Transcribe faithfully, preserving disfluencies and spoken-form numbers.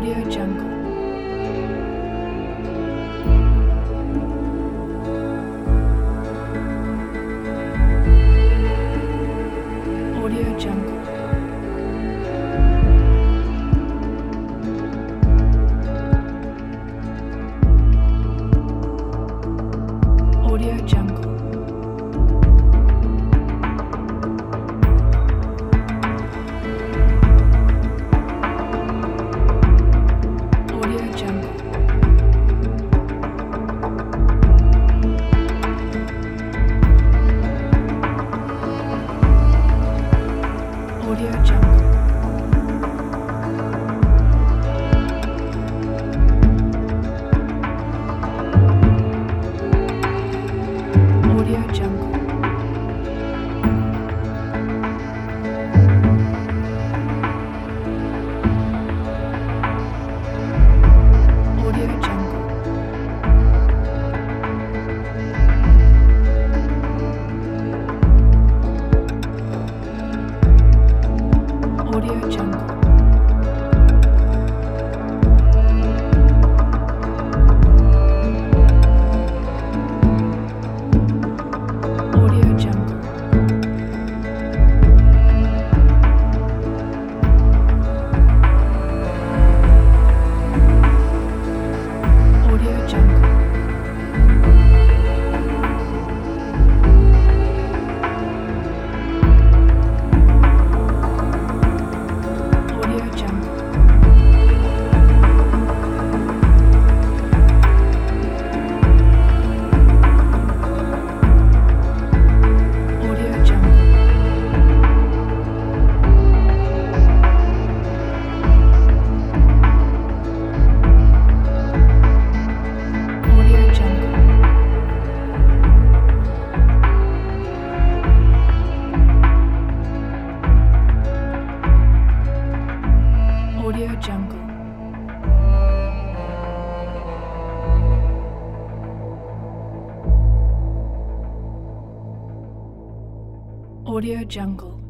Audio Jungle. Audio Jungle. Audio Jungle. Audio Jungle. Audio Jungle. Audio Jungle. Audio Jungle. Audio Jungle. Audio Jungle. Audio Jungle. Audio Jungle. Audio Jungle. Audio Jungle. Audio Jungle. Audio Jungle.